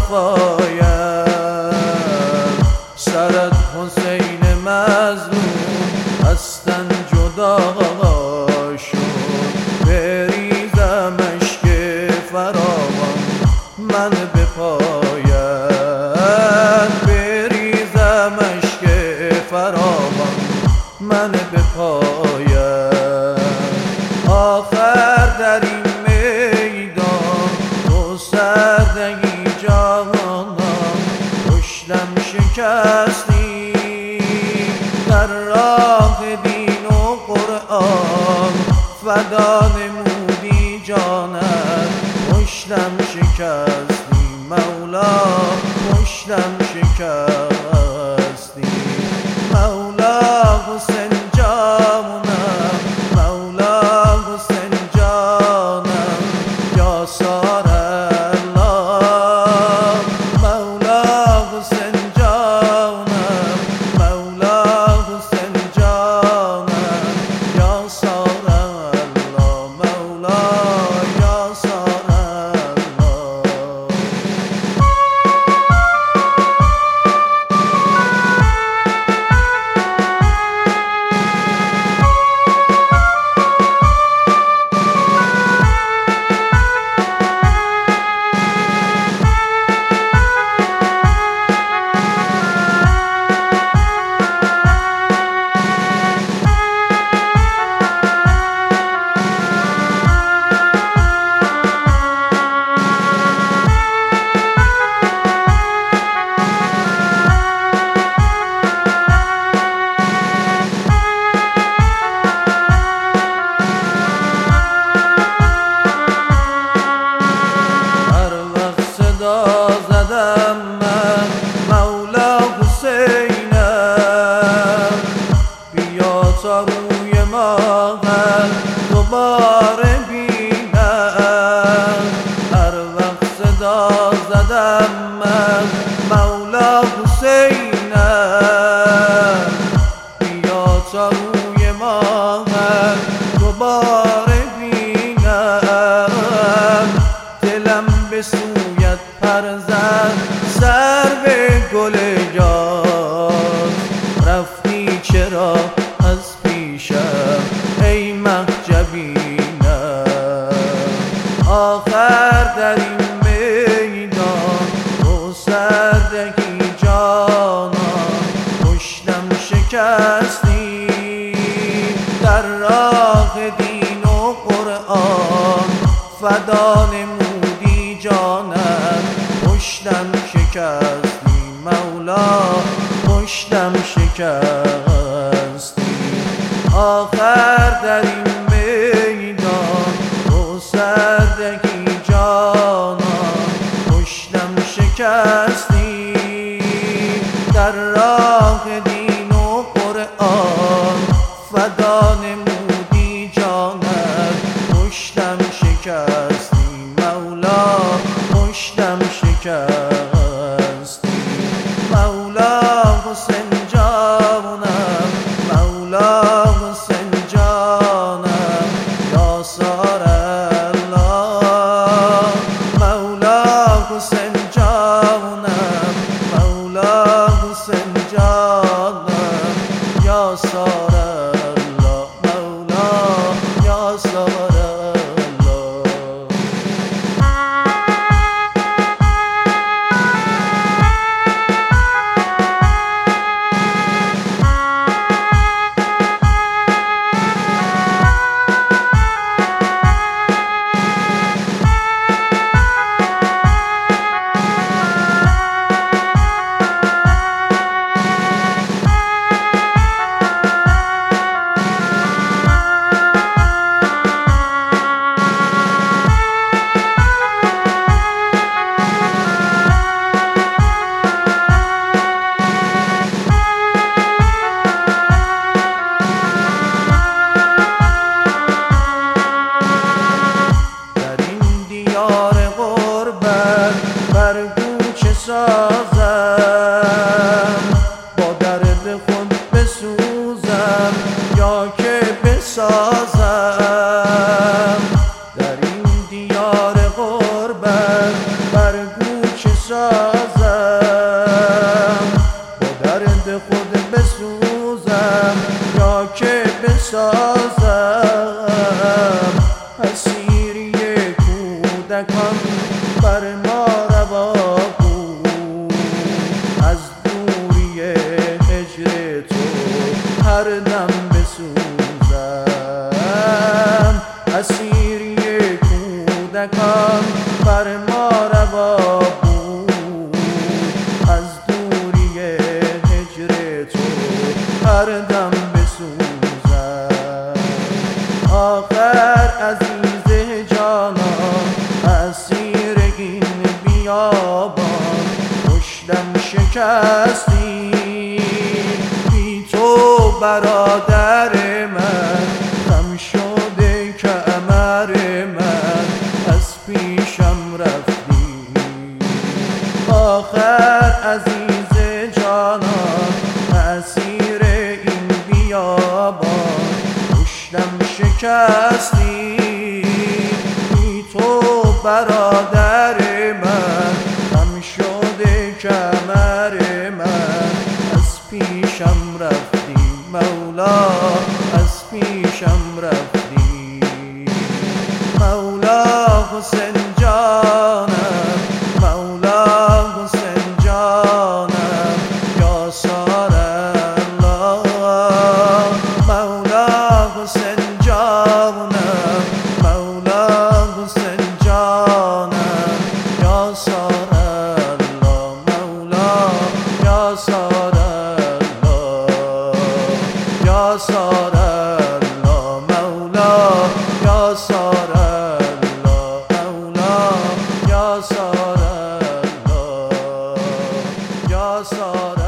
صفایت، سرت حسین مظلوم از تن جدا شد. بریزم اشک فراوان من به پایت، بریزم اشک فراوان من به پایت. آخر در این میدان تو سردگی جانم، پشتم شکستی در راه دین و قرآن، فدا نمودی جانت، پشتم شکستی مولا، پشتم شکستی مولا. حسین جانم، مولا حسین جانم، یا سار الله. مولا حسین جانم، مولا حسین جانم، یا سار الله، مولا یا سار الله. تا روی ماهت دوباره بینم، هر وقت صدا زدم من مولا حسینم. بیا تا روی ماهت دوباره بینم، دلم به سویت پر زد سر به گل یار. رفتی چرا از پیشم ای مه جبینم، آخر در این میدان تو سردگی جانان، پشتم شکستی در راه دین و قرآن، فدا نمودی جانت، پشتم شکستی مولا، پشتم شکستی. آخر در این میدان تو سردگی جانان، پشتم شکستی در راه دین و قرآن، فدا نمودی جانت، پشتم شکستی مولا، پشتم شکستی مولا. حسین جانم، مولا حسین جانم، یا سار الله. مولا حسین جانم، کودکان بر ما روا بود. از دوری هجر تو هر دم بسوزم، اسیری کودکان بر ما روا بود. از دوری هجر تو هر دم بسوزم. آخر عزیز جانان اسیر این بیابان، پشتم شکستی بی تو برادر من، خم شده کمر من از پیشم رفتی. آخر عزیز جانان اسیر این بیابان، پشتم شکستی بی تو برادر من، خم شده کمر من از پیشم رفتی. مولا از پیشم رفتی. مولا حسین جانم، مولا حسین جانم، یا سار الله. مولا حسین جانم، مولا حسین جانم، یا سار الله. مولا یا سار الله، یا سار الله. مولا یا سار الله، مولا یا سار الله، یا سار